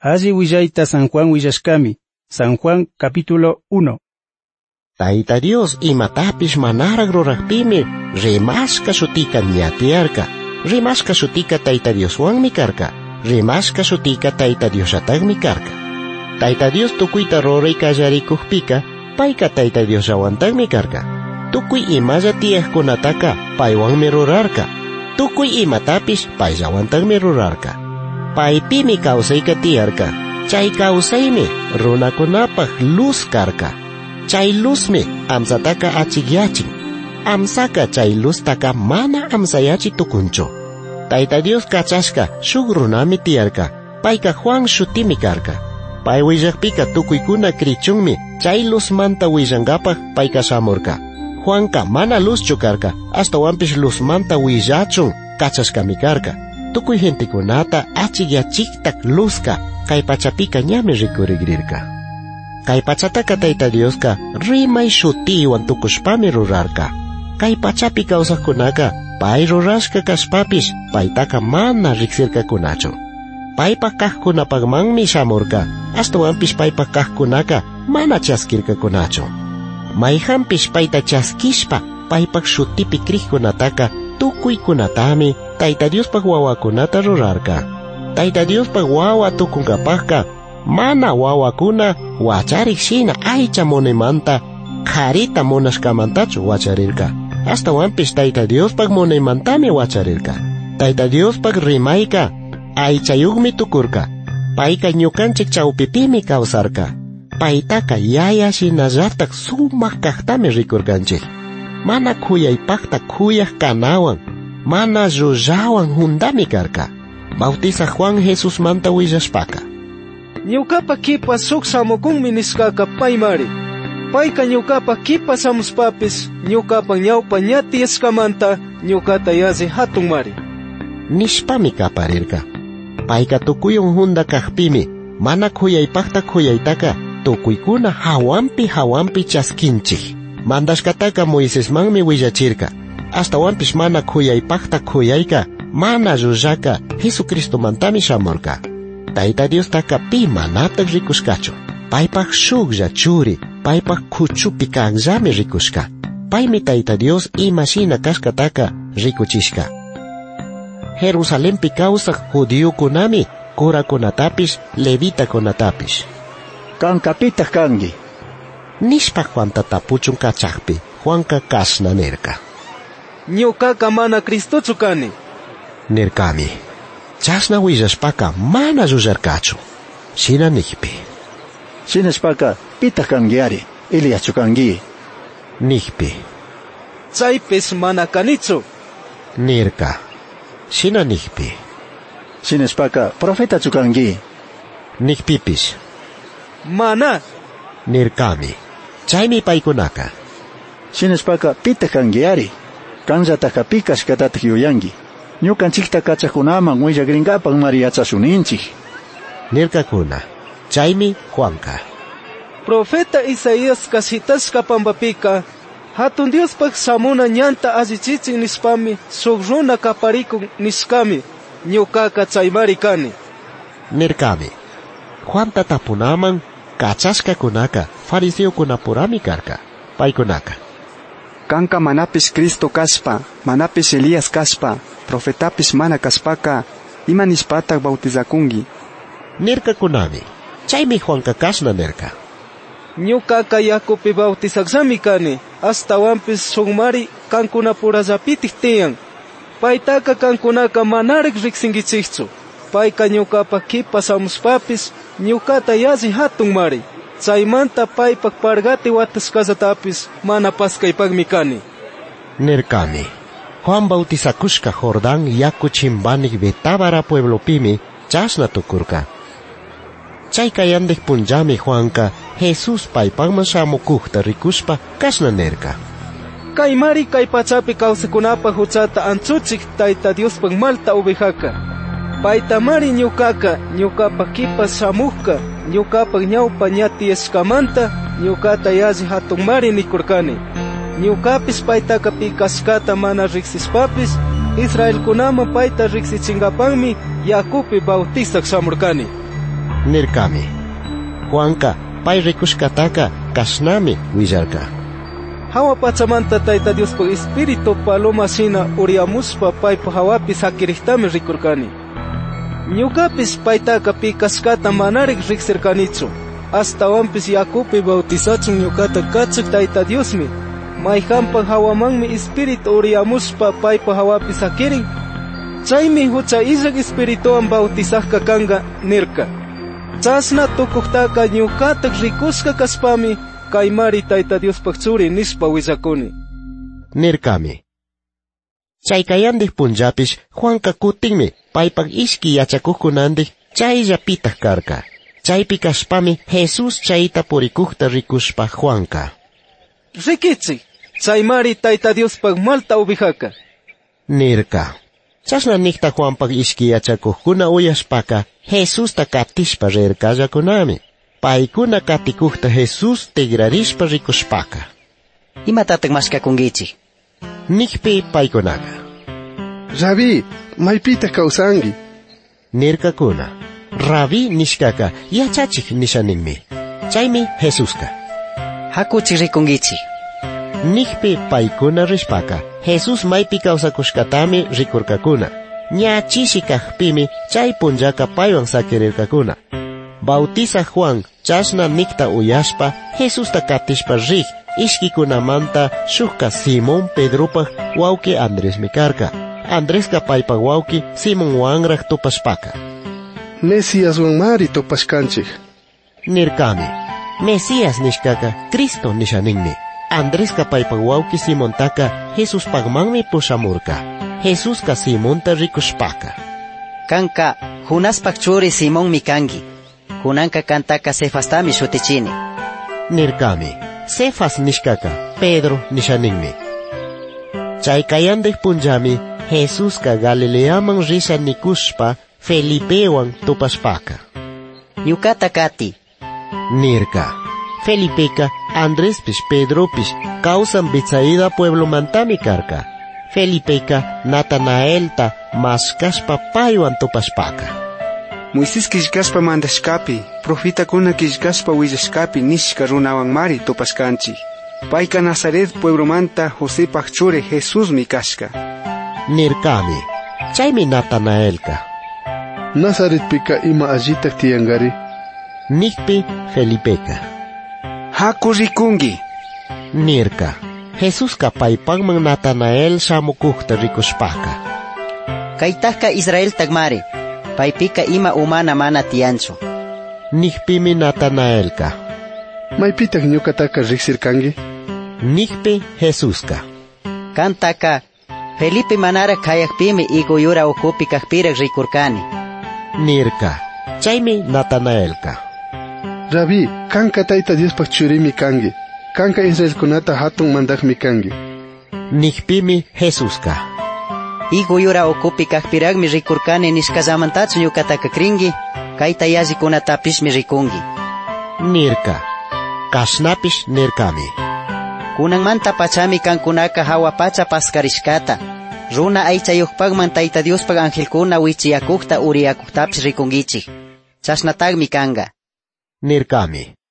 Alli willaita San Juan willashkami. San Juan capítulo 1. Tayta Dios imatapish manarag ruragpimi, rimashka shutika ñatiarka, rimashka shutika Tayta Dios wanmi karka, rimashka shutika Tayta Dios atagmi karka. Tayta Dios tukuita roray kallarikuqpika, payka Tayta Dios awantagmi karka. Tukuy imalla tiyaqkunataka paywanmi rurarka, tukuy imatapish paysawantagmi rurarka. Paypimi kawsayka tiyarka, chay kawsaymi runakunapaq luz karka. Chay luzmi amsataka achigyachin, amsaka chay luztaka mana amsayachi tukuncho. Tayta Dios kachashka shuk runami tiyarka, payka Juan shutimi karka. Pay willakpika tukuykuna krichunmi chay luzmanta willankapaq payka shamurka. Juanka mana luzchu karka, hasta wampish luzmanta willachun kachashkami karka. Tukuy gentekunata achigyachiktak luzka kay pachapika ñami rikurigrirka. Kay pachataka Tayta Dioska rimay shutiwan tukushpami rurarka. Kay pachapi kawsaqkunaka pay rurashka kashpapish paytaka mana riksirkakunachu. Paypa kaqkunapaqmanmi shamurka, ashtawanpish paypa kaqkunaka mana chaskirkakunachu. Mayhanpish payta chaskishpa paypak shutipi kriqkunataka tukuykunatami Tayta Diospaq wawakunata rurarka. Tayta Diospaq wawa tukunkapaqka mana wawakuna wacharik shina aycha monemanta qarita monashkamantachu wacharirka. Hasta wampish Tayta Diospaq monemantami wacharirka. Tayta Diospaq rimayka aychayuqmi tukurka. Payka ñukanchik chawpipimi kawsarka. Paytaka yaya shinallatak sumaq kaqtami rikurkanchik. Mana khuyaypaqta khuyaq kanawan, mana llullawan hundami karka. Bautiza Juan Jesus manta willashpaka. Ñukapa kipa suk samukunmi niskaka paymari. Payka ñukapa kipa samuspapis, ñukapa ñawpa ñati eskamanta, ñukata yazi hatunmari. Nishpami kaparirka. Payka tukuyun hunda kaqpimi, mana khuyaypaqta khuyaytaka, tukuykuna hawampi chaskinchik. Mandashkataka Moisesmanmi willachirka. Hasta wampish mana khuyaypaqta khuyayka, mana llullaka Jesucristo mantami shamurka. Tayta Dios taka pi manatak rikushkachu. Paypak shuklla churi, paypak kuchupi kanllami rikushka. Paymi Tayta Dios imashina kashkataka rikuchishka. Jerusalempi kawsaq judiokunami kurakunatapish levitakunatapish. Kankapitaq kangi. Nishpa Juanta tapuchun kachaqpi, Juanka kashna nirka. Ñukaka mana Cristochu kani. Nirkami. Chasna willashpaka mana llullarkachu. Shina nikpi. Shinashpaka pitaq kangiari, Eliaschu kangi. Nikpi. Chaypis mana kanichu. Nirka. Shina nikpi. Shinashpaka profetachu kangi. Nikpipis. Mana. Nirkami. Chaymi paykunaka. Shinashpaka pitaq kangiari, kanllataka pikashkatatak yuyangi. Ñukanchikta kachakunaman willagrinkapak mari yachashuninchik. Nirkakuna. Chaymi Juanka. Profeta Isaías kasitashka pampapika, hatun Diospaq samuna ñanta allichichin nispami, suk runa kaparikun niskami, ñukaka chaymari kani. Nirkami. Juanta tapunaman kachashkakunaka fariseokunapurami karka. Paykunaka. Kanka manapis Cristo kaspa, manapis Elías kaspa, profetapis mana kaspaka, ima nispatak bautizakungi. Nirkakunami. Chaymi Juanka kashna nirka. Ñukaka yakupi bautizaksami kani, hasta wampis sugmari kankunapurallapitik tiyan. Paytaka kankunaka manarik riksingichikchu. Payka ñukapa kipa samuspapis, ñukata yazi hatunmari. Chaymanta paypak pargati wataskazatapis mana paskaypakmi kani. Nirkami. Juan bautizakushka Jordán yaku chimbanik Betábara pueblopimi chashna tukurka. Chayka yandik punllami Juanka Jesus paypakman shamukuqta rikushpa kashna nirka. Kaymari kay pachapi kawsakunapa huchata anchuchik Tayta Diospaq malta ovejaka. Paytamari ñukaka, ñukapa kipa shamuqka, ñukapa ñawpa ñati eskamanta, ñukata yazi hatunmari nikurkani. Ñukapis paytaka pikashkata mana riksispapis, Israel kunama payta riksichingapanmi yakupi bautizak shamurkani. Nirkami. Juanka, pay rikushkataka, kashnami willarka. Hawa pachamanta Tayta Dios pa espíritu paloma shina uriamuspa paypa hawapis hakirihtami rikurkani. Ñukapis paytaka pikaskata manarik riksirkanichu. Hasta wampis yakupi bautizachun ñukata kachuk Tayta Diosmi. Mayhampak hawamanmi espíritu uriamuspa paypa hawapis hakirin. Chaymi hucha illak espirituwan bautizajka kanga nirka. Chasna tukuktaka ñukatak rikushka kaspami kaymari Tayta Diospak churi nishpa willakuni. Nirkami. Chaykayandih punjapish Juanka kutinmi paypak ishki yachakukunandih chaylla pitaq karka. Chaypi kashpami Jesus chayta purikukta rikushpa Juanka. Rikichi, chaymari Tayta Diospak malta ubijaka. Nirka. Chasna nikta Juanpak ishki yachakukuna uyashpaka Jesusta katishpa rirkallakunami. Paykuna katikukta Jesus tigrarishpa rikushpaka. Imatatak mashkakungichi? Nikpi paykunaga. Rabi, maypita kawsangi. Nirkakuna. Rabi nishkaka yachachik nishaninmi. Chaymi Jesuska. Hakuchi rikungichi? Nikpi paykuna rishpaka Jesus maypi kawsakushkatami rikurkakuna. Ñachishikajpimi chay punjaka paywan sakirirkakuna. Bautiza Juan chasna nikta uyashpa Jesusta katishpa rik ishkikunamanta shukka Simón Pedropa wauki Andrés mikarka. Andreska paypa wauki Simón wangraj tupashpaka. Mesías wan mari tupashkanchik. Nirkami. Mesías nishkaka Cristo nishaninmi. Andreska paypa wauki Simontaka Jesus pagmanmi pushamurka. Jesuska Simonta rikushpaka. Kanka hunaspak churi Simón mikangi. Hunanka kantaka Cefastami shutichini. Nirkami. Cefas nishkaka Pedro nishaninmi. Chaykayandih punjami Jesuska Galileaman risha nikushpa Felipewan tupashpaka. Ñukata kati. Nirka. Felipeka Andrespish Pedropish kausan Betsaida pueblo mantami karka. Felipeka Natanaelta maskashpa paywan tupashpaka. Moisés kishkashpa mandashkapi, profita kuna kishkashpa willashkapi nishka runawan mari tupashkanchi. Payka Nazaret pueblo manta José pachore Jesus mi kashka. Nirkami. Chaymi Natanaelka. Nazaret pika ima allitak tiyangari. Nikpi Felipeka. Haku rikungi. Nirka. Jesuska paypangman Natanael shamukukta rikushpaka. Kaytaka Israel tagmari. Paypika ima umana mana tiancho. Nikpimi Natanaelka. Maypitak ñukataka riksirkangi. Nikpi Jesuska. Kantaka Felipe manara kayakpimi iguyura ukupi kakpirak rikurkani. Nirka. Chaymi Natanaelka. Rabi, kanka Tayta Diospak churimi kangi. Kanka Israelkunata hatun mandakmi kangi. Nikpimi Jesuska. Iguyura ukupi kakpiragmi rikurkani nishkazamantachu ñukataka kringi, kayta yazikunatapishmi rikungi. Nirka. Kashnapish nirkami. Kunanmanta pachami kankunaka hawa pacha paskarishkata. Runa aychayuqpagman Tayta Diospag angelkuna wichiyakukta uriyakuktapis rikungichik. Chashnatagmi kanga. Nirkami.